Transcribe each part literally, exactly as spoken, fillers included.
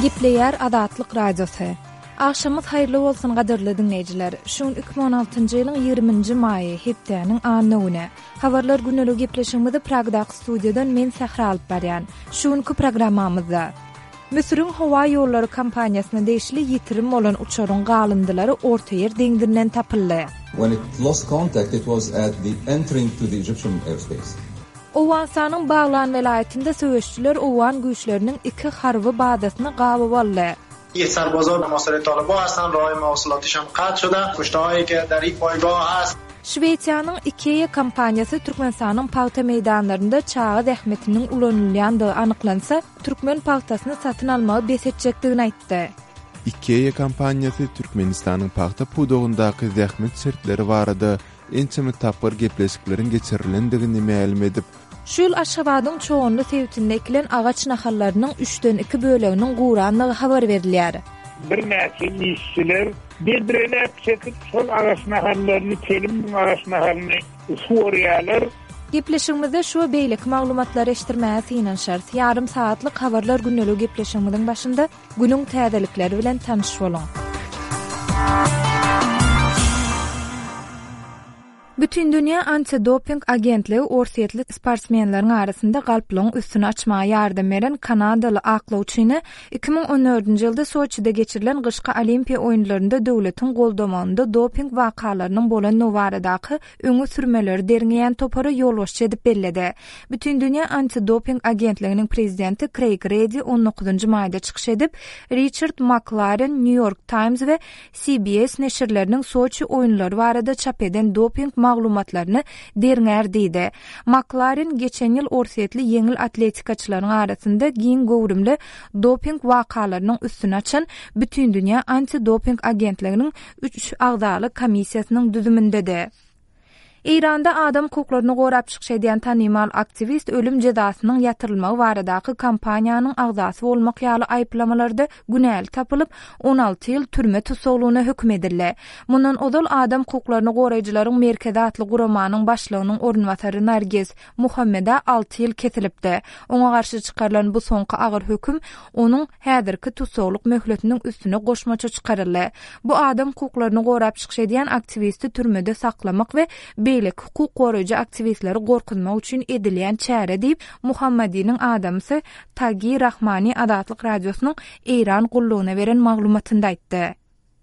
Gepleyer Adatlyk Radiosu. Akşamyz hayrly bolsun gaderli dinleyijiler. Şuň iki bin on altyncy ýylyň ýygrimiňji maýy hepdeniň anyny. Habarlar günleri gepleşigimizde Pragdaky studiýadan men Sahra alyp barýan. Şuňky programmamyzda Müsürün Hawa ýollary kampaniýasyna deýişli ýitirim bolan uçaryň galındylary orta ýer deňdirinden tapyldy. When it lost contact, it was at the entering to the Egyptian airspace. Owansanyň Baglan welaýetinde söwüşçüler Owan güýçleriniň iki harby badasyny gaby boldy. ये सरबाज़ार नमासर तालिबान هستن راه مواصلاتشان قطع شده کشته‌هایی که در این پایگاه هست. Şweýçýanyň Ikea kompaniýasy Türkmenistanyň paýta meýdanlarynda çağı zähmetiniň ulanylýandygy anyklansa, Türkmen paýtasyny satyn almagy besetjekdigini aýtdy. Ikea kompaniýasy Türkmenistanyň paýta pudogundaky zähmet şertleri barada ençemi tapyr gepleşikleriň geçirilendigini ma'lum edip, Şul Aşgabatyň çoğunly sewtinde ekilen agaç nahallarynyň üçden iki böleginiň guranlygy habar berilýär. Bir näçe işçiler bir-birine çekip şol agaç nahallaryny telim agaç nahallaryny suwarýarlar. Gepleşigimizde şu beýlik maglumatlary eşitdirmäge synan şart. Yarım saatlyk habarlar günnelik gepleşigimiziň başynda günüň täzelikleri bilen tanyş boluň. Bütün dünya anti-doping agentligi orsiýetli sportsmenleriň arasynda galplyň üstüni açmaga ýardam beren Kanadaly aklawçyny iki bin on dördünji ýylda Soçida geçirilen gyşky Olimpiýa oýunlarynda döwletiň goldamanynda doping wakalarynyň bolan nowaradaky öňe sürmeleri derňeýän topary ýolbaşçy edip belledi. Bütün dünya anti-doping agentliginiň prezidenti Craig Reedy on dokuzunjy maýda çykyş edip, Richard McLaren New York Times we C B S neşirleriniň Soçi oýunlary barada çap eden doping maglumatlaryny derňär diýdi. McLaren geçen ýyl orsiýetli yeňil atletikaçylaryň arasynda giň gowrumly doping wakalarynyň üstüni açan bütün dünya anti-doping agentliginiň üç agdaly komissiýasynyň düzümindede. İranda adam hukuklaryny gorap çykyş edýän tanymal aktivist ölüm jazasynyň ýatyrylmagy baradaky kampaniýanyň agdasy bolmak ýaly aýplamalarda günäli tapylyp on alty ýyl türme tutsagylygyna hökm edildi. Mundan odal adam hukuklaryny goraýjylaryň merkezi atly guramanyň başlygynyň ornwatary Nargiz Muhammeda alty ýyl kesilipdi. Oňa garşy çykarylan bu soňky agyr hökm onuň häzirki tutsaglyk möhletiniň üstüne goşmaça çykaryldy. Bu adam hukuklaryny gorap çykyş edýän aktivisti türmede saklamak we beýlik hukuk goraýjy aktivistleri gorkunmak üçin edilýän çäre diýip Muhammediniň adamsy Tagi Rahmani Adatlyk radiosynyň Eýran gullugyna beren maglumatynda aýtdy.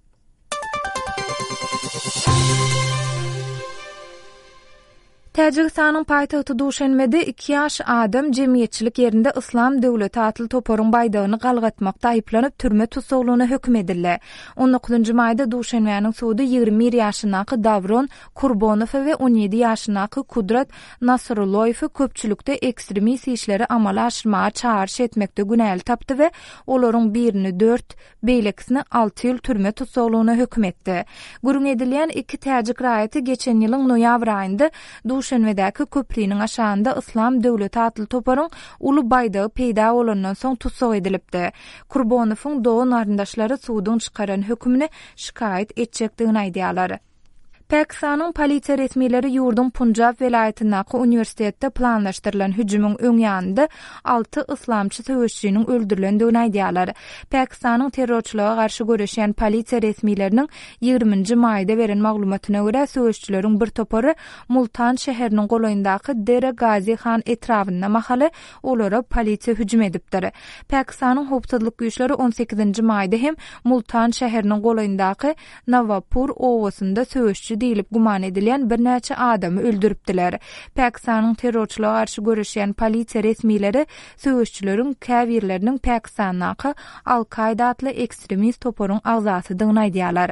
Täjikistanyň paýtagty Duşanbede iki ýaş adam jemgyýetçilik ýerinde Islam döwleti atly toparyň baýdagyny galgatmakda aýplanyp türme tutsaglygyna hökm edildi. on dokuzunjy maýda Duşanbeň suwdy ýygrimi bir ýaşynaky Davron Kurbonow we on ýedi ýaşynaky Kudrat Nasrullaýowy köpçülükde ekstremist işleri amala aşyrmaga çağırş etmekde günäli tapdy we olaryň birini dört, beýlekisini alty ýyl türme tutsaglygyna hökm etdi. Gurun edilýän iki täjik raýaty geçen ýylyň noýabr aýynda Duşanbedäki köprüniň aşağında Islam döwleti atly toparyň uly baýdagy peýda bolandan soň tutsag edilipdi. Kurbonowyň dogan aryndaşlary suwdyň çykaran hökmüni şikayet etjekdigini aýdýarlar. Pakistanyň polisiýa resmiýetleri ýurdun Punjab welaýetindäki uniwersitetde planlaşdyrylan hüjümüň öňýände alty islamçy söwüşçüniň öldürilendigini aýdýarlar. Pakistanyň terrorçylyga garşy görüşýän polisiýa resmiýetleriniň ýygrimiňji maýda beren maglumatyna görä söwüşçüleriň bir topary Multan şäheriniň golaýyndaky Dera Gazi Khan etrawyna mahaly olara polisiýa hüjüm edipdir. Pakistanyň howpsuzlyk güýçleri on sekizinji maýda hem Multan şäheriniň golaýyndaky Nawapur owasynda söwüşçü diýilip guman edilýän bir näçe adamy öldüripdiler. Pakistanyň terrorçylyga garşy görüşýän polisiýa resmiýetleri söwüşçüleriň käbirleriniň Pakistanyňky Al-Qaida atly ekstremist toparyň agzasydygyny aýdýarlar.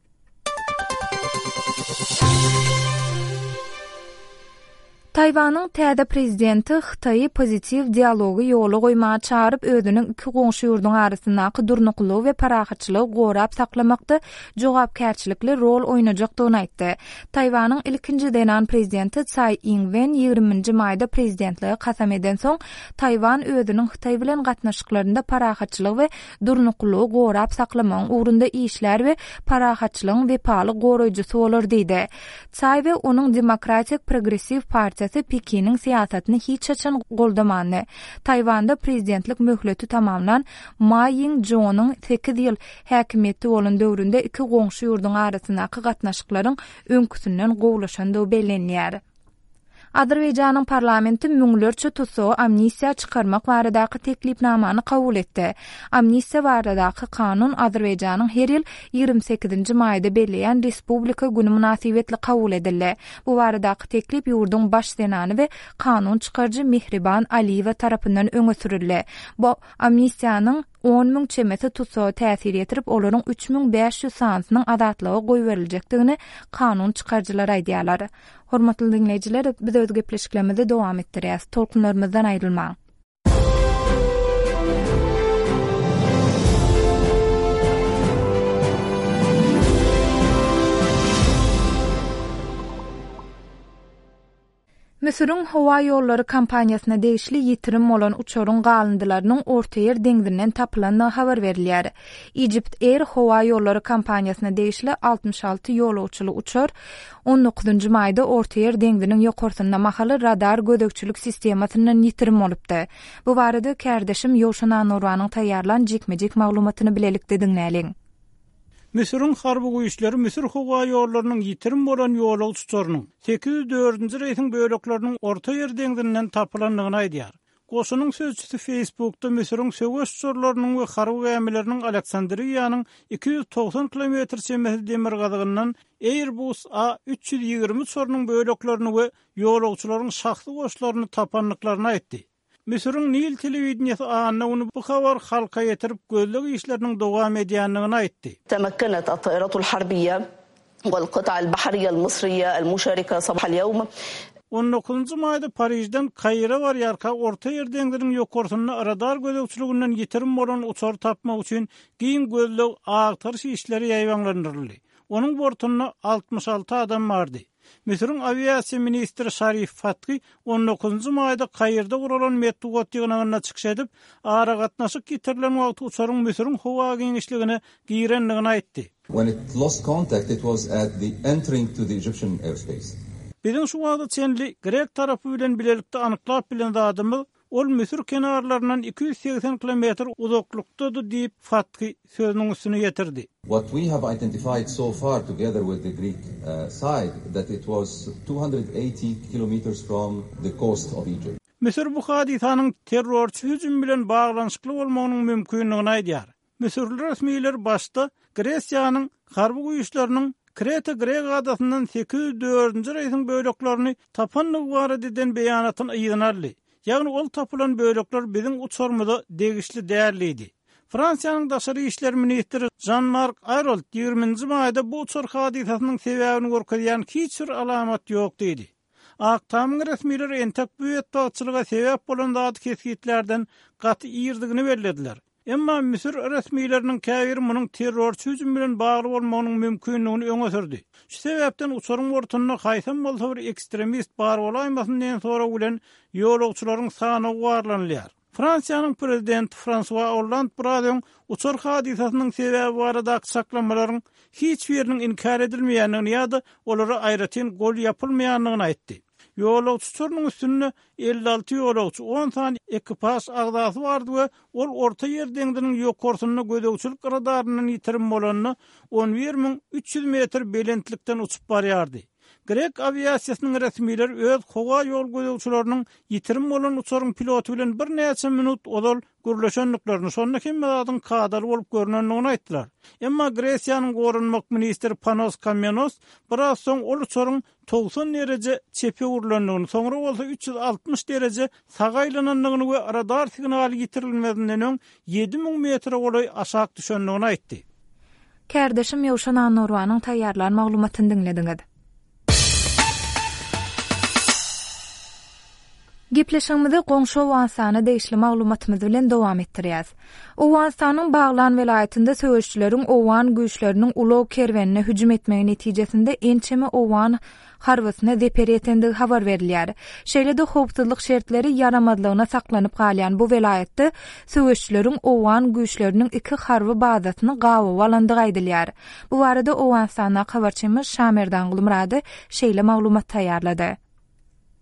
Taywanyň täze prezidenti Xitay pozitiv dialogy ýoly goýmaga çağırıp özüniň iki goňşy ýurduň arasyndaky durnuklygy we parahatçylygy gorap saklamakda jogapkärçilikli rol oýnajakdygyny aýtdy. Taywanyň ilkinji denan prezidenti Tsai Ing-wen ýygrimiňji maýda prezidentligi kasam eden soň Taywan özüniň Xitay bilen gatnaşyklaryna parahatçylygy we durnuklygy gorap saklamagyň ugrunda işler we parahatçylygyň wepaly goraýjysy bolar diýdi. Tsai we onuň Demokratik Progressiv Partiýa Russiýasy Pekinin siýasatyny hiç açan goldamany. Taýwanda prezidentlik möhleti tamamlan Ma Ying-jeounyň sekiz ýyl häkimetde bolan döwründe iki goňşy ýurdun arasyndaky gatnaşyklaryň öňküsünden gowlaşandygy bellenýär. Azerbaýjanyň parlamenti müňlerçe tutsagy amnistiýa çykarmak baradaky teklipnamany kabul etdi. Amnistiýa baradaky kanun Azerbaýjanyň her ýyl ýygrimi sekizinji maýda belleýän Respublika güni münasibetli kabul edildi. Bu baradaky teklip ýurdun baş senany we kanun çykarjy Mehriban Aliýewa tarapyndan öňe sürildi. Bu amnistiýanyň on müň çemeti tutsagy täsir ýetirip olaryň üç müň beş ýüz sanatynyň azatlygy goý berilejekdigini kanun çykarjylar aýdýarlar. Hormatly dinleyijiler, biz öz gepleşiklerimizi dowam etdirýäs. Tolkunlarymyzdan aýrylmaň. Misir'in hava yolları kampanyasına değişli yitirim olan uçorun galındılarının Orta Yer deňzinden tapılanına haber verilýär. Egypt Air hava yolları kampanyasına değişli altmış altı ýolawçyly uçor on dokuzunji maýda Orta Yer deňziniň ýokarsyna mahaly radar gödökçülük sistemasynyň yitirim bolupdy. Bu barada kärdeşim Ýowşan Anurwanyň taýýarlan jekmejek maglumatyny bilelikde dinläliň. Misir'in harby güýçleri Misir howa ýollarynyň yitirim bolan ýolawçylarynyň sekiz yüz dördünji reýsiň böлекleriniň Orta Yer deňzinden tapylandygyny aýdýar. Goşunyň sözçüsi Facebook'ta Misir'in söwüş sorlarynyň we harby ämileriniň Aleksandriýanyň iki yüz togson kilometr çemberli demir gazygynyň Airbus A üç yüz ýygrimi sorunyň böleklerini we ýolawçylaryň şahsy goşlaryny tapanlyklaryny aýtdy. Misir'in Nil telewizionyasy anna onu bu habar halka ýetirip gözlegi işleriniň dowam edýändigini aýtdy. تمكنت الطائرات الحربية والقطع البحرية المصرية المشاركة صباح اليوم on dokuzunji maýda Parijden Kaýra barýarka Orta Yer deňziniň ýokarsyna radar gödökçüliginden yitirim bolan uçar tapmak üçin giň gözleg agtarş işleri ýaýwanlandyryldy. Onuň bortunda altmış altı adam bardy. Misir'in aviasiya ministri Şarif Fatki on dokuzunji maýda Kaýyrda guralan metdugat ýygynyna çykyş edip, ara gatnaşyk getirilen wagty uçaryň Misir'in howa giňişligine girendigini aýtdy. When it lost contact, it was at the entering to the Egyptian airspace. Bilen şu wagtda çenli Grek tarapy bilen bilelikde anyklap bilen adamy ol Misir kenarlarından iki yüz seksen kilometr uzaklykdadyr diýip Fatki sözüniň üstüne ýetirdi. What we have identified so far together with the Greek uh, side that it was two hundred eighty kilometers from the coast of Egypt. Misir bu hadisanyň terrorçy hüjüm bilen baglanyşykly bolmagynyň mümkinligini aýdýar. Misirli resmiýetler başda Gresiýanyň harby güýçleriniň Kreta Grek adasyndan sekiz yüz dördünji reýsiň böleklerini tapanlygy barada eden beýanatyny ýygnarly. Ýagny ol tapylan bölekler biziň uçurmada degişli därliydi. Fransiýanyň daşary işler ministri Jean-Marc Ayrault ýygrimiňji maýda bu uçur hadisasynyň sebäbini görkezýän hiç bir alamat ýok diýdi. Aktamyň resmiýetler entek büýet bagçylyga sebäp bolan zat kesgitlerden gaty ýyrdygyny bellädiler. Emma Misir resmiýetleriniň käbiri munyň terrorçy hüjüm bilen bagly bolmagynyň mümkinligini öňe sürdi. Şu sebäpden uçuryň ortunda haýsam bolsa bir ekstremist bar bolaýmasyndan sonra bilen ýolawçylaryň sany warlanýar. Fransiýanyň prezidenti François Hollande buradan uçur hadisasynyň sebäbi barada saklamaryň hiç biriniň inkar edilmeýändigini ýa-da olara aýratyn gol ýapylmaýandygyny aýtdy. Ýolawçylaryň üstünde elli altı ýolawçy, on san ekipaj agdasy bardy we ol Orta Yer deňziniň ýokarsyna gödökçülük radarynyň ýitirim bolanyny on bir müň üç yüz metr belentlikden uçup barýardy. Grek aviasiýasynyň resmiýetleri öz howa ýol gödökçüleriniň ýitirim bolan uçaryň piloty bilen bir näçe minut odal gürleşenliklerini sonra kimmedadyň kadar bolup görünendigini aýtdylar. Emma Gresiýanyň gorunmak ministri Panos Kamenos biraz soň ol uçaryň togson derece çepe urlandygyny, soňra bolsa üç yüz altmış derece sagaýlanandygyny we radar signaly ýitirilmedinden öň yedi müň metr goly aşak düşendigini aýtdy. Kärdeşim Ýowşan Anurwanyň taýýarlan maglumatyny dinlediňiz. Gepleşigimizi goňşy Owensany deýişli maglumatymyz bilen dowam etdirýäs. Owensanyň Baglan welaýatynda söwüşçüleriň owan güýçleriniň ulaw kerwenine hüjüm etmegi netijesinde ençeme owan harbysyna zeper etendigi habar berilýär. Şeýle-de howpsuzlyk şertleri yaramadlygyna saklanyp galýan bu welaýatda söwüşçüleriň owan güýçleriniň iki harby bazasyny gawy alandygy aýdylýar. Bu barada Owensana habarçymyz Şamerdan Gulmurady şeýle maglumat taýýarlady.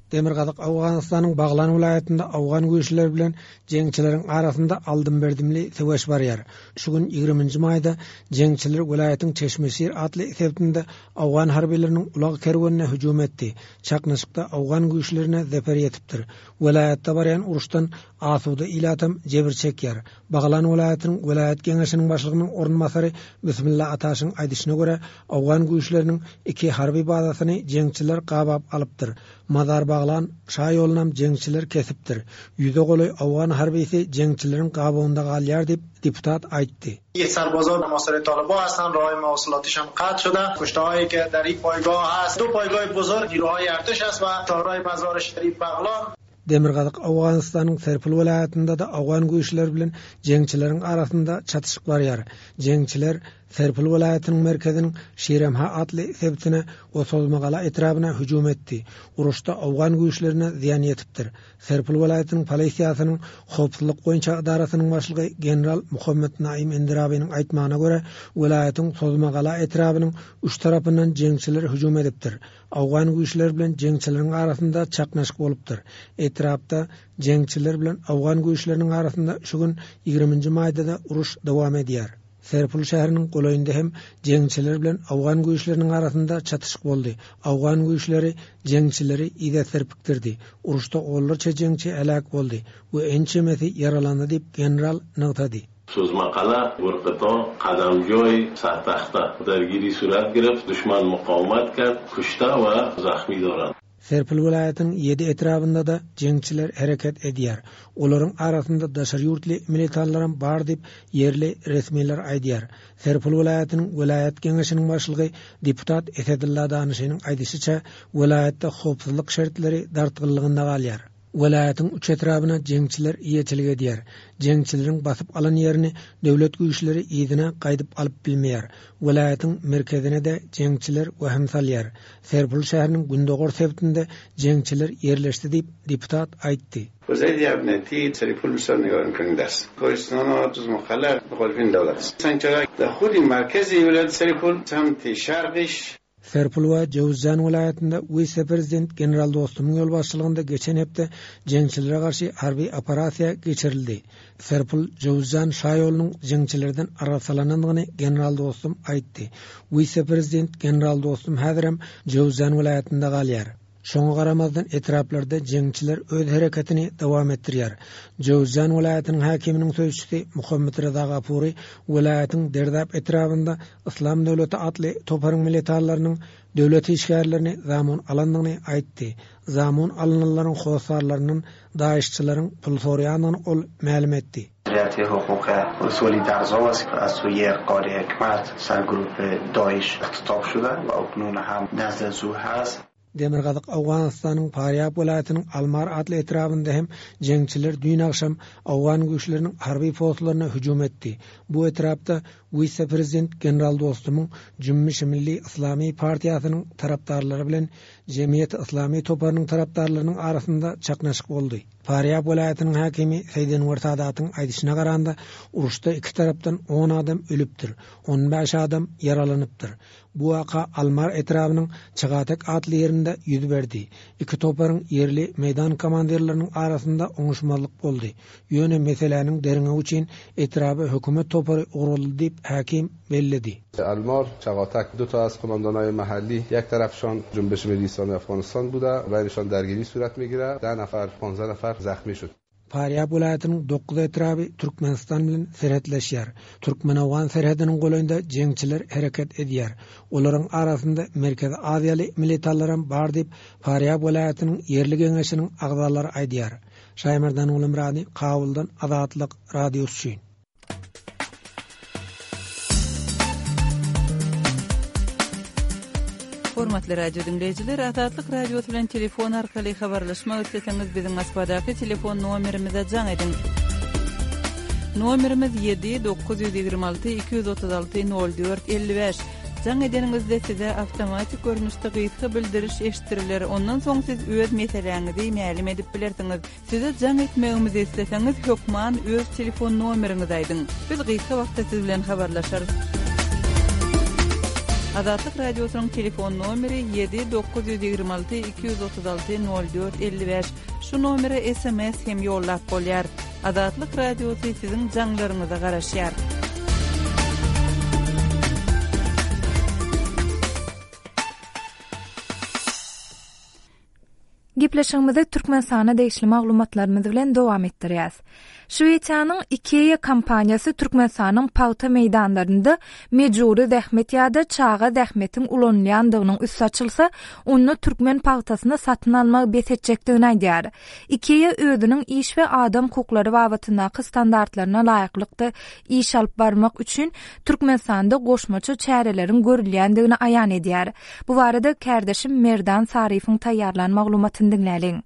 Demirgazyk Awganystanyň Baglan vilayatynda awgan güýçleri bilen jeňçileriň arasynda aldym berdimli söwüş barýar. Şu gün ýigriminji maýda jeňçiler vilayatyň Çeşmesir atly sebäpinde awgan harbileriniň ulag kerwenine hüjüm etdi. Çaknaşykda awgan güýçlerine zafer ýetipdir. Vilayatda barýan uruşdan asuda ilatam jebir çekýär. Baglan vilayatynyň vilayat geňeşiniň başlygynyň ornmasary Bismillah Ataşyň aýdyşyna görä awgan güýçleriniň iki harby bazasyny jeňçiler gabap alypdyr. Mazar Baglan şa ýolunam jeňçiler kesipdir. Ýüze goly awgan harbisi jeňçileriň gabawynda galýar diýip deputat aýtdy. ये सरबازان محاصره طالبان هستند، راه مواصلاتشان قطع شده. کشته‌هایی که در این پایگاه هست، دو پایگاه بزرگ نیروهای ارتش است و تارای مزار شریف بغلان. Demirgazyk Awganystanyň Serpil vilayatynda da awgan güýçleri bilen jeňçileriň arasynda çatışyk barýar. Jeňçiler Serpil vilayatynyň merkeziniň Şiremha atly sebätine we Sozmagala etrabyna hüjüm etdi. Uruşda awgan güýçlerine ziýan ýetipdir. Serpil vilayatynyň polisiýasynyň howpsuzlyk boýunça idarasynyň başlygy general Muhammed Naim Endirabiň aýtmagyna görä, vilayatyň Sozmagala etrabynyň üç tarapyndan jeňçiler hüjüm edipdir. Awgan güýçleri bilen jeňçileriň arasynda çaknaşyk bolupdyr. Etrapda jeňçiler bilen awgan güýçleriniň arasynda şu gün ýigriminji maýda da uruş dowam edýär. Serpil şäheriniň golaýynda hem jeňçiler bilen awgan güýçleriniň arasynda çatışyk boldy. Awgan güýçleri jeňçileri ýa-da serpikdirdi. Uruşda onlarça jeňçi helak boldy. Bu ençemesi yaralandy diýip general nagtady. Sozmaqala Gurqato Qadamjoy Sartaxta dargiri surat girip düşman muqawamat kard, kuşta we zahmi doran. Serpil vilayatynyň ýedi etrabynda da jeňçiler hereket edýär. Olaryň arasynda daşary ýurtly militanlaram bar diýip ýerli resmiler aýdýar. Serpil vilayatynyň vilayat geňeşiniň başlygy deputat Esedulla Danyshynyň aýdysyça, vilayatda howpsuzlyk şertleri dartgynlygynda galýar. Vilayatyň üç etrabyna jeňçiler ýeçilik edýär. Jeňçileriň basyp alan ýerini döwlet güýçleri ýygyna gaýdyp alyp bilmeýär. Vilayatyň merkezine de jeňçiler waham salýar. Serpil şäheriniň Gündogor sebätinde jeňçiler ýerleşdi diýip deputat aýtdy. وزید ابنتی سریپول بسیار نگاه میکنیم دست کوهستان ها جز مخلق مخالفین دولت است سنچرا در خود مرکزی ولایت سریپول سمت شرقش Serpil we Jowzjan vilayatynda vice prezident general dostumyň ýol başçylygynda geçen hepde jeňçilere garşy harby operasiýa geçirildi. Serpil Jowzjan şa ýolunyň jeňçilerden arasalanandygyny general dostum aýtdy. Vice prezident general dostum häzirem Jowzjan vilayatynda galýar. Şoňa garamazdan etraplarda jeňçiler öz hereketini dowam etdirýär. Jowzjan vilayatynyň hakiminiň sözçüsi Muhammed Reza Gapuri vilayatyň Derdap etrapynda Islam döwleti atly toparyň militarlarynyň döwlet işgärlerini zamon alandygyny aýtdy. Zamon alanylaryň howsarlarynyň daýyşçylaryň pul sorýanyny ol ma'lum etdi. رعایت حقوق اصولی درزا است که از سوی قاری حکمت سرگروپ داعش اختطاف شده و اکنون هم نزد زو هست. Demirgazyk Awganystanyň Faryab vilayatynyň Almar atly etrabynda hem jeňçiler dün akşam awgan güýçleriniň harby postlaryna hüjüm etdi. Bu etrapda vice prezident general dostumyň Jümmiş Milli Islamy partiýasynyň tarapdarlary bilen Jemiyet Islamy toparynyň tarapdarlarynyň arasynda çaknaşyk boldy. Faryab vilayatynyň hakimi Seýden Wertadatyň aýdyşyna garanda uruşda iki tarapdan on adam ölüpdir, on beş adam yaralanypdyr. Bu waka Almar etrabının Çagatek atly ýerinde ýüz berdi. İki toparyň ýerli meýdan komandirleriniň arasynda oňuşmalyk boldy. Ýöne meseleniň derine üçin etrapy hökümet topary uruldy diýip hakim bellidi. Almar Çagatek دو تا از کماندانای محلی یک طرفشان جنبش ملی اسلامی افغانستان بوده و اینشان درگیری صورت میگیره. ده نفر پانزده نفر زخمی شد. Faryab vilayatynyň dokuz etrapy Türkmenistan bilen serhetleşýär. Türkmen-Awgan serhediniň golaýynda jeňçiler hereket edýär. Olaryň arasynda Merkezi Aziýaly militarlaram bar diýip Faryab vilayatynyň ýerli geňeşiniň agzalary aýdýar. Şaýmerdan Ulamrady, Kabuldan Azatlyk radiosu. Hormatly radio dinleyijiler, Azatlyk radiosu bilen telefon arkaly habarlaşmak isleseňiz biziň Moskvadaky telefon nomerimize jaň edin. Nomerimiz yedi dokuz yüz ýygrima alty iki yüz otuz alty nol dört elli beş. Jaň edeningizde size awtomatik görnüşde gyýytka bildiriş eşitiriler. Ondan soň siz öz meseleňizi ma'lum edip bilersiňiz. Size jaň etmegimizi isleseňiz hökman öz telefon nomeriňizi aýdyň. Biz gyýytka wagtda siz bilen habarlaşarys. Azatlyk radiosynyň telefon nomeri yedi dokuz yigirme altı iki yüz otuz altı nol dört elli beş. Şu nomere S M S hem ýollap bolýar. Azatlyk radiosy siziň jaňlaryňyza garaşýar. Gepleşigimizi Türkmenistana degişli maglumatlarymyz bilen dowam etdirýäs. Şweýçanyň IKEA kompaniýasy Türkmenistanyň paýta meýdanlarynda mejburi zähmet ýa-da çaga zähmetiň ulanýandygynyň üstü açylsa, onu türkmen paýtasyna satyn almak besetjekdigini aýdýar. IKEA özüniň iş we adam hukuklary babatyndaky standartlaryna laýyklykda iş alyp barmak üçin Türkmenistanda goşmaçy çärelerin görülýändigini aýan edýär. Bu barada kärdeşim Merdan Sarifoň taýýarlan maglumatyny dinläliň.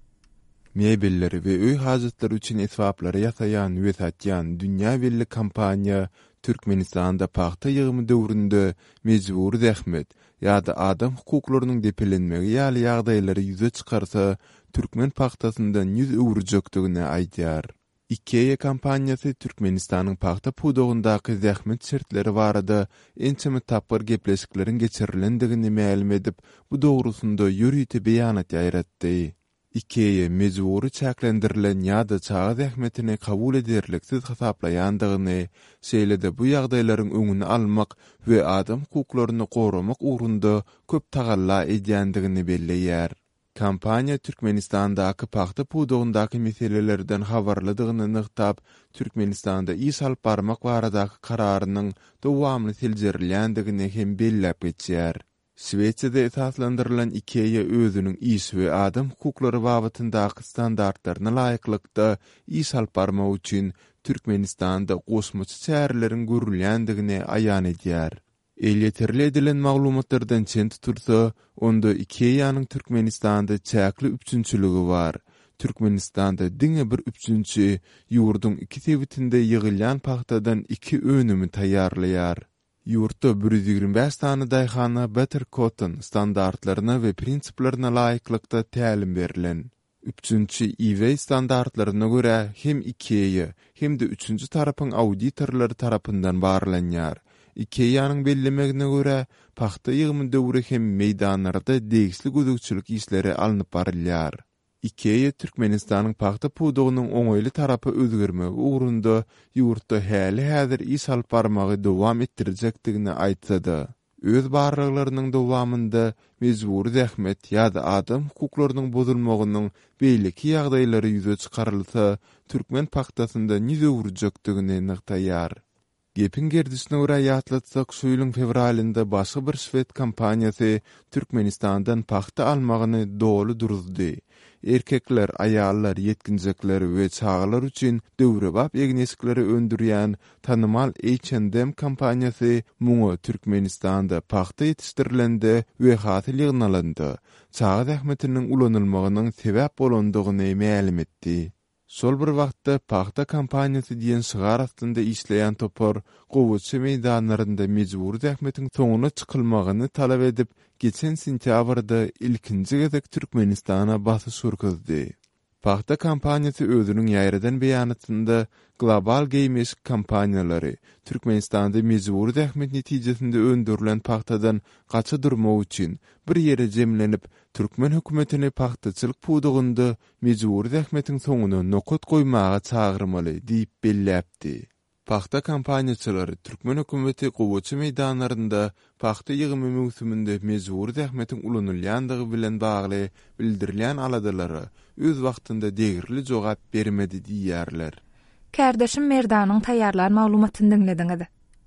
Mebelleri ve öý hajatlary üçin esbaplary ýasaýan we satýan dünýä belli kompaniýa Türkmenistanda paýta ýygymy döwründe mejburi zähmet ýa-da adam hukuklarynyň depelenmegi ýaly ýagdaýlary ýüze çykarsa, türkmen paýtasyndan ýüz öwürjekdigini aýdýar. IKEA kompaniýasy Türkmenistanyň paýta pudogundaky zähmet şertleri barada ençemi tapyr gepleşikleriň geçirilendigini ma'lum edip, bu dogrusunda ýürüýte beýanat ýaýratdy. IKEA mejburi çäklendirilen ýa-da çaga zähmetini kabul ederliksiz hasaplaýandygyny, şeýle-de bu ýagdaýlaryň öňüni almak we adam hukuklaryny goramak ugrunda köp tagalla edýändigini belleýär. Kompaniýa Türkmenistandaky paýta pudogundaky meselelerden habarladygyny nykdap, Türkmenistanda iş alyp barmak baradaky kararynyň dowamly siljirilýändigini hem belläp geçýär. Şweýçede esaslandyrylan IKEA özüniň iş we adam hukuklary babatyndaky standartlaryna laýyklykda iş alyp barmak üçin Türkmenistanda goşmaçy çäreleriň görülýändigini aýan edýär. Elýeterli edilen maglumatlardan çen tutursa, onda IKEA'nyň Türkmenistanda çäkli üçünçüligi bar. Türkmenistanda diňe bir üçünçi ýurduň iki sebitinde ýygylýan paýtadan iki önümi taýýarlaýar. Ýurtda bir yüz ýigirme beş tane daýhana Better Cotton standartlaryna we prinsiplaryna laýyklykda tälim berilen. Üçünçi I W standartlaryna görä hem IKEA hem de üçünçi tarapyň auditorlary tarapyndan barlanýar. IKEA'nyň bellemegine görä paýta ýygymy döwri hem meýdanlarda degisli gözükçülük işleri alınıp barylýar. IKEA Türkmenistanyň paýta pudogunyň oňaýly tarapy özgermegi ugrunda ýurtda häli häzir iş alyp barmagy dowam etdirjekdigini aýtdy. Öz barlyklarynyň dowamynda mejburi zähmet ýa-da adam hukuklarynyň bozulmagynyň beýleki ýagdaýlary ýüze çykarylsa, türkmen paýtasynda nize urjekdigini nyktaýar. Gepin gerdisine ura ýatlatsak, şu ýylyň fevralynda başga bir Şwed kompaniýasy Türkmenistandan paýta almagyny dowly duruzdy. Erkekler, ayallar, yetkinjekler we çağlar üçin döwrebap egnesikleri öndürýän tanymal H and M kompaniýasy muňa Türkmenistanda paýta ýetişdirilende we hasyl ýygnalandy. Çaga zähmetiniň ulanylmagynyň sebäp bolandygyny ma'lum etdi. Sol bir wagtda paýta kompaniýasy diýen şygar astynda işleýän topar gowçy meýdanlarynda mejburi zähmetiň soňuna çykylmagyny talap edip, geçen sentýabrda ilkinji gezek Türkmenistana basy surkuzdy. Paýta kompaniýasy özüniň ýaýradan beýanatynda global geymeş kompaniýalary Türkmenistanda mejburi zähmet netijesinde öndürilen paýtadan gaça durmak üçin bir ýere jemlenip, türkmen hökümetini paýtaçylyk pudugunda mejburi zähmetiň soňuna nokot goýmaga çağırmaly diýip belläpdi. Paýta kompaniýaçylary türkmen hökümeti gowçy meýdanlarynda paýta ýygymy mewsüminde mejburi zähmetiň ulanylýandygy bilen bagly bildirilýän aladylary öz wagtynda degirli jogap bermedi diýýärler. Kärdeşim Merdanyň taýýarlan maglumatyny dinlediňiz.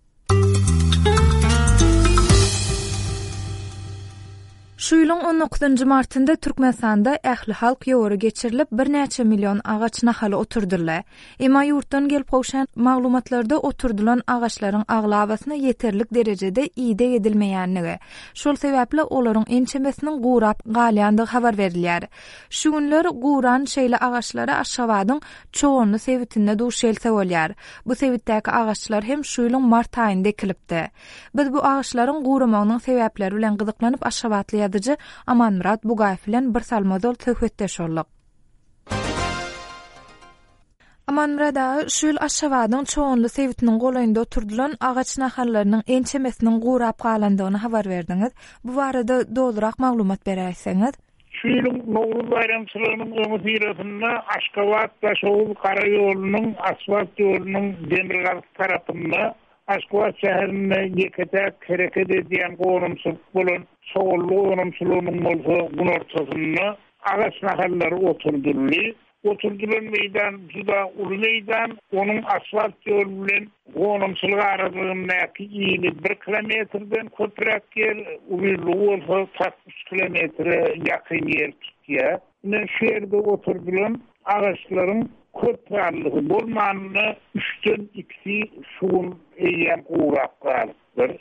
Şu ýylyň on dokuzunçy martynda Türkmenistanda ähli halk ýory geçirilip bir näçe million agaç nahaly oturdurlar. Emma ýurtdan gelip goşan maglumatlarda oturdulan agaçlaryň aglabasyna ýeterlik derejede ide edilmeýändigi. Şol sebäple olaryň ençemesiniň gurap galýandygy habar berilýär. Şu günler guran şeýle agaçlara aşawadyň çoğunu sebitinde duş else bolýar. Bu sebitdäki agaçlar hem şu ýylyň mart aýynda ekilipdi. Biz bu agaçlaryň guramagynyň sebäpleri bilen gyzyklanyp aşawatly Aman Murat Bugay bilen bir salmazol söhbetdeş olduk. Amanrada şol Aşgabatyň çoğunly sebitiniň golaýynda oturdulan agaç nahallarynyň ençemesiniň gurap galandygyny habar berdiňiz. Bu barada dolurak maglumat berýärsiňiz. Şu ýylyň Nowruz bayramçylygynyň öňüňde Aşgabat Taşoğul Karaýolunyň asfalt ýolunyň demirgalyk tarapynda Aşgabat şäherine ýeketäk hereket edýän gorumçylyk bolan çoğully gorumçylygynyň bolsa bunun ortasynda agaç nahallary oturdurly. Oturdulan meydan juda uly meydan, onuň asfalt ýol bilen gorumçylyk arasyndaky ýyly bir kilometrden köprek ýer, uly bolsa altmış kilometr ýakyn ýer tutýar. Men şu ýerde oturdulan agaçlaryň köprükligi bolmanyny üçten ikisi suwun eýen uğrap galypdyr.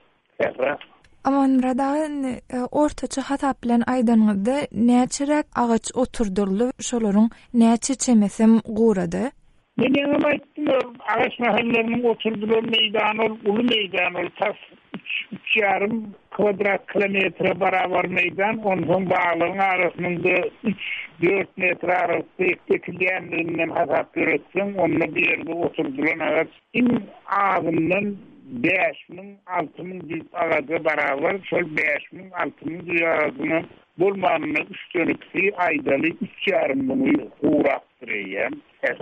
Amanrada ortaça hatap bilen aýdanyňyzda näçerek agaç oturdurly, şolaryň näçe çemesem gurady? Men ýa-da aýtdym, agaç mahallarynyň oturdulan meýdany uly meýdan, tas üç ýarym kvadrat kilometre barabar meýdan, onuň baglaryň arasynda üç dört metre arasy ekilýänliginden hasap göretsen, onu bir ýerde oturdulan agaç in azyndan beş min altı min düz agaca barabar, şol beş min altı min düz agacyny bolmanyny üçteniksi aýdaly üç ýarym min uğrapdyrýar.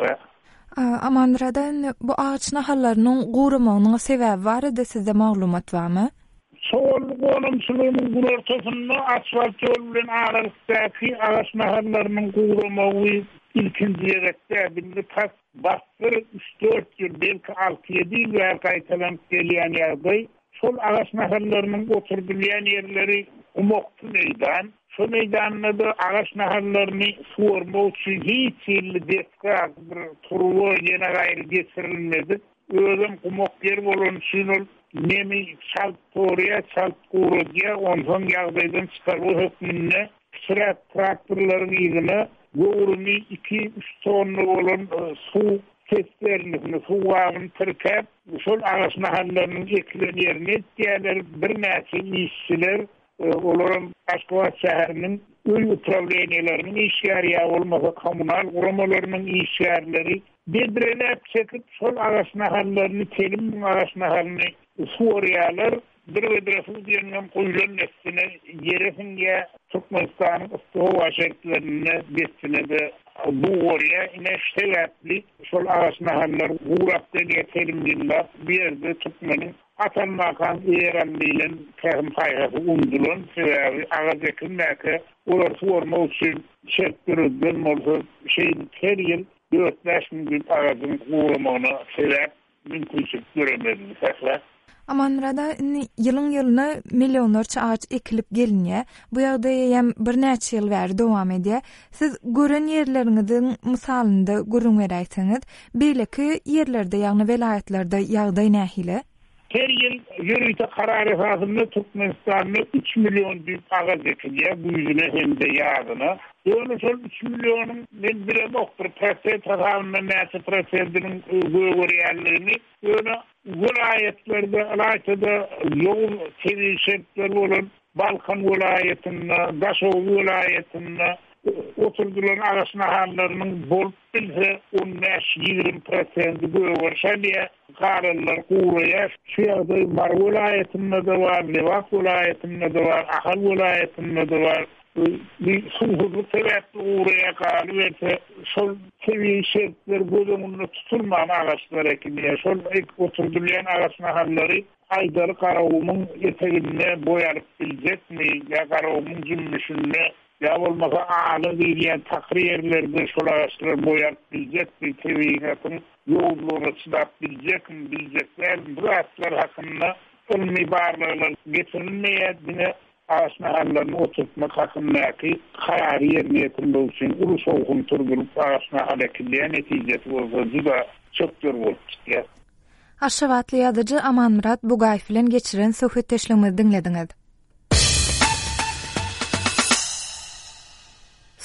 Amanrada bu agaç nahallarynyň guramagynyň sebäbi barada sizde maglumat barmy? Sol gorumçylygynyň bu ortasynda asfalt ýol bilen aralykdaky agaç nahallarynyň guramagy ilkinji ýerde bildi tas bastır üç dört ýyl belki altı ýedi ýyl gaýtalanıp gelýän ýerde şol agaç nahallarynyň oturdylýan ýerleri umokty meýdan. Şu meýdanda da agaç nahallaryny suwarmak üçin hiç ýyly deska bir turwa ýene gaýry geçirilmedi. Özüm umok ýer bolan üçin ol nemi çalt torya çalt gurudya ondan ýagdaýdan çykargy hökmünde sürat traktorlaryň ýygyny Gorumi iki üç tonlu olan su testlerini, su vağını tırkap, şol ağaç nahallarynyň eklen ýerine diýerler bir näçe işçiler, olaryň Aşgabat şäheriniň öý upravleniýalarynyň işgärýä bolmasa kommunal guramalarynyň işgärleri bedirelep çekip şol ağaç nahallaryny telim ağaç nahallaryny suwarýarlar. Bir ödresu diýenden goýulan nesine yeresinge Türkmenistanyň istiwa şertlerine geçine de bu oraya ine şeýatly şol agaç nahallary gurap diýelim billah bir ýerde Türkmeniň atanmakan ýeran bilen käm haýaty undulan sebäbi agaç ekilmäke olar suwarmak üçin şertlerden bolsa şeýin her ýyl dört beş min agaçyň guramagyna sebäp mümkinçilik göremedi. Amanrada ýylyň ýylyna millionlarça ağaç ekilip gelinýär. Bu ýagdaýa hem bir näçe ýyl bäri dowam edýär. Siz gören ýerleriňizin misalynda görüň berýärsiňiz, beýleki ýerlerde ýagny welaýatlerde ýagdaý nähili? Her ýyl ýürüýte karary esasynda Türkmenistanda üç million düz agaç ekilýär, bu ýüzüne hemde ýagyna. Ýöne şol üç millionyň men bir doktor prosent hasabyna näçe prosentiniň görýärligini, ýöne vilayetlerde alaýda ýol çevirişler bolan Balkan vilayetinde, Daşow vilayetinde oturdulan agaç nahallarynyň bolup bilse on beş ýygrimi prosent görýärler. Kararlar kuruyar. Şu ýagdaý Mar vilayetinde de var, Lewat vilayetinde de var, Ahal vilayetinde de var. Bir suhudluk sebäpli uğraya kalıverse, şol seviyişetler gözümünde tutulmayan ağaçlar ekilýär. Şol oturdylýan ağaç nahallary aýdary garawymyň eteginde boýalyp biljekmi, ýa garawymyň jümmüşinde, ýa bolmasa aly diýen takrierlerde şol ağaçlar boýalyp biljekmi, tebigatyň ýoldugyna çydap biljekmi, biljekler. Bu ağaçlar hakynda ilmi barlylar getirilmeýär. Ağaç nahallaryny oturtmak hakyndaky karar ýerine ýetirmek üçin ulus ogun turdurup ağaç nahall ekilýän netijesi bolsa juda çöpdür bolup çykýar. Aşgabatly ýazyjy Amanmurat Bugaýew bilen geçiren söhbetdeşligimizi dinlediňiz.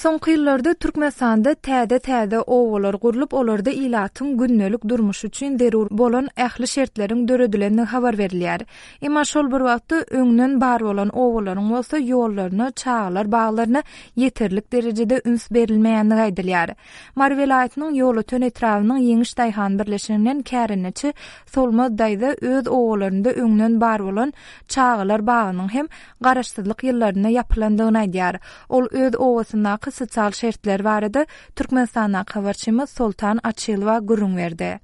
Soňky ýyllarda Türkmenistanda täze-täze owalar gurulup, olarda ilatyň günnälik durmuş üçin derur bolan ähli şertleriň döredilenini habar berilýär. Emma şol bir wagtda öňden bar bolan owalaryň bolsa ýollaryna, çağlar, baglaryna ýeterlik derejede üns berilmeýänligi aýdylýar. Mar welaýatynyň ýola tön etrawynyň Ýeňiş Daýhan birleşigininden kärinçi Solmaz daýda öz owalarynda öňden bar bolan çağlar bagynyň hem garaşsyzlyk ýyllaryna ýapylandygyny aýdýar. Ol öz owasyna sosial şertler barada Türkmenistana habarçymyz Soltan Açylova gurrun berdi.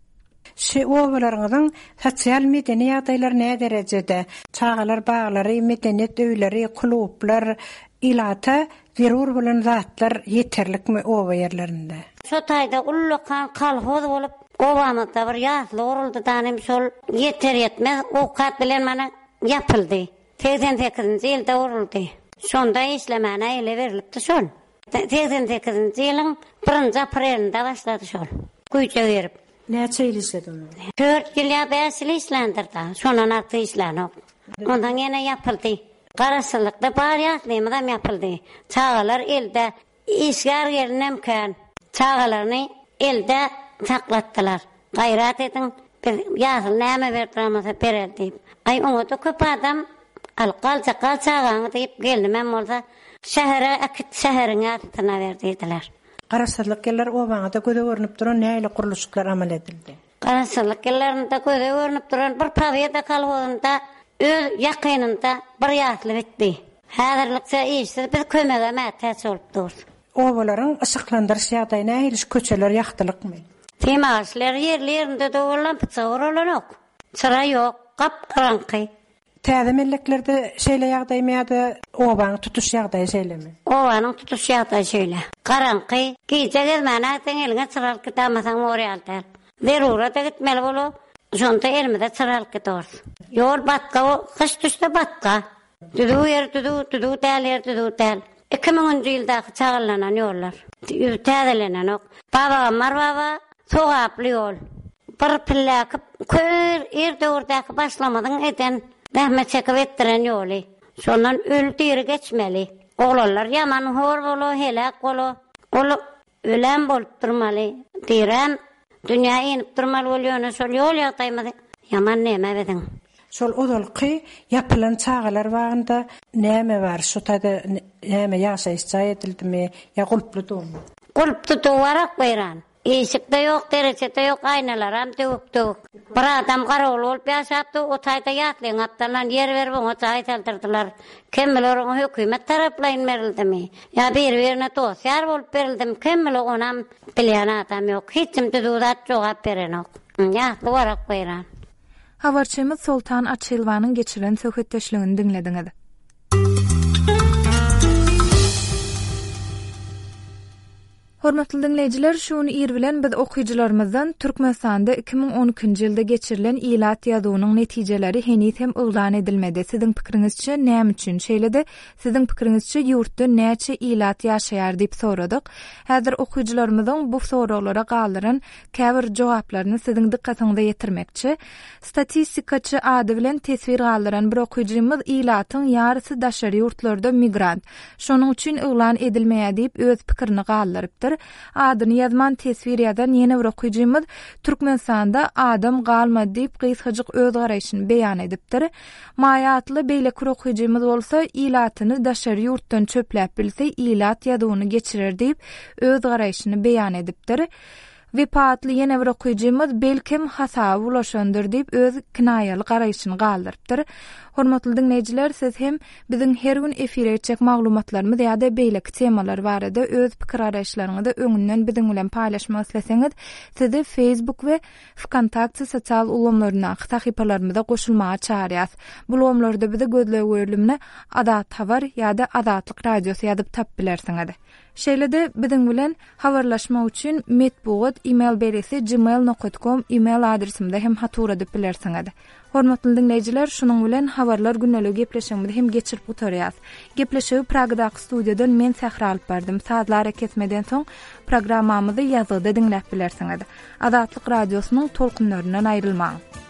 Şu owalaryň sosial medeni ýagdaýlary näme derejede? Çağlar baglary, medeniyet öýleri, klublar, ilata zerur bolan zatlar ýeterlikmi owa ýerlerinde? Şu taýda ullukan kalhoz bolup owamyzda bir ýasly uruldy danym şol ýeter ýetmez owkat bilen mana ýapyldy. seksen sekizinji ýylda uruldy. Şonda işlemene ele verilipdi şol. seksen sekizinji ýylyň birinji aprelinde başlady şol. Güýçe berip. Näçe ýyl işledi onu? dört ýyl ýa beş ýyl işlendirdi. Şondan arty işlenok. Ondan ýene ýapyldy. Garaşsylykda bar ýatlymydam ýapyldy. Çağalar elde işgär gelnemken çağalaryny elde saklatdylar. Gaýrat edin, bir ýasyl näme berdiramasa bereldi. Ay oňa da köp adam alqal çaqal çağaňy diýip geldim men bolsa şähere akit şäheriň atyna berdiler. Garaşsyzlyk ýyllar owaňa da göze görnüp duran näle guruluşlar amal edildi. Garaşsyzlyk ýyllarynda göze görnüp duran bir pawyda kalwanda öz ýakynynda bir ýasly bitdi. Häzirlikçe işsiz bir kömege mätäç bolup dur. Owalaryň ışyklandyryş ýagdaýyna näle köçeler ýaktylykmy? Temaşlar ýerlerinde dowulan pyçawalanok. Çıra ýok, gapgaranky. Täze melleklerde şeýle ýagdaýmy ýa-da owaň tutuş ýagdaýy şeýlemi? Owanyň tutuş ýagdaýy şeýle. Garanky, gije gezmäne teň eline çıralyp gitamasaň morýaldyr. Zerurata gitmeli bolup, şonda elmede çıralyp gitor. Ýol batka, kış düşde batka. Düdü ýer, düdü, düdü däl, düdü däl. iki miňinji ýyldaky çağalanan ýollar. Täzelenen ok. Baba, mar baba, sogaply ýol. Bir pillaki, kör erde ordaky başlamadan eden Rahmet çekip ettiren ýoly. Şondan ölüp ýeri geçmeli. Oglanlar ýaman hor bolu, helak bolu. Ol ölen bolup durmaly. Direm dünýä inip durmaly bolýany şol ýol ýagdaýmady. Ýaman näme bedin? Şol odalky ýapylan çağalar wagtynda näme bar? Şu taýda näme ýaşaýyş edildimi? Ýa gulply dowmy? Gulply dowarak beýran. Eşikde yok, derecede yok, aynalar hem dövüktü. Bir adam garol olup yaşaptı, o tayda yatlayın aptalan yer verip onu çay taldırdılar. Kemmil onu hükümet taraflayın verildi mi? Ya bir birine dosyar olup verildi mi? Kemmil onam bilen adam yok. Hiçim düdüdat cevap veren yok. Yatlı varak koyran. Habarçymyz Soltan Açylowanyň geçiren söhbetdeşligini dinlediňiz. Hormatly dinleýijiler, şuny ýer bilen biz okuýjylarymyzdan Türkmenistanda iki miň on ikinji ýylda geçirilen ilat ýazynyň netijeleri henüz hem uglan edilmedi. Siziň pikiриňizçe näme üçin şeýledi? Siziň pikiриňizçe ýurtda näçe ilat ýaşaýar diýip soradyk. Häzir okuýjylarymyzyň bu soralara galyran käbir jogaplaryny siziň dikkatiňize ýetirmekçi. Statistikaçy ady bilen tesvir galyran bir okuýjymyz ilatyň ýarysy daşary ýurtlarda migrant. Şonuň üçin uglan edilmeýär diýip öz pikirini galyrypdyr. Adyny ýazman tesvir ýazan ýene bir okuýjymyz Türkmenistanda adam galmady diýip gysgaçyk öz garaýşyny beýan edipdir. Maýatly beýle bir okuýjymyz bolsa ilatyny daşary ýurtdan çöpläp bilse ilat ýadyny geçirer diýip öz garaýşyny beýan edipdir. Wepatly ýene bir okuýjymyz belkim hasaba ulaşandyr diýip öz kinaýaly garaýşyny galdyrypdyr. Hormatly dinleýijiler, siz hem biziň her gün efire etjek maglumatlarymyz ýa-da beýleki temalar barada öz pikir araýşlaryňyzy öňünden biziň bilen paýlaşmak isleseňiz, sizi Facebook we Wkontakte sosial ulamlaryna, sahypalarymyza goşulmaga çağırýas. Bu ulamlarda bizi gözle görülimine Adat Habar ýa-da Adatlyk radiosy ýazyp tap bilersiňiz. Şeýle-de biziň bilen habarlaşmak üçin metbuat email beresi gmail nokta com email adresimde hem hatura edip bilersiňiz. Hormatly dinleýijiler, şunuň bilen habarlar günnelik gepleşigimizi hem geçirip oturýas. Gepleşigi Pragdaky studiýadan men Sähra alyp berdim. Saatlar ketmeden soň programmamyzy ýazyda dinläp bilersiňiz. Adatlyk radiosynyň tolkunlaryndan aýrylmaň.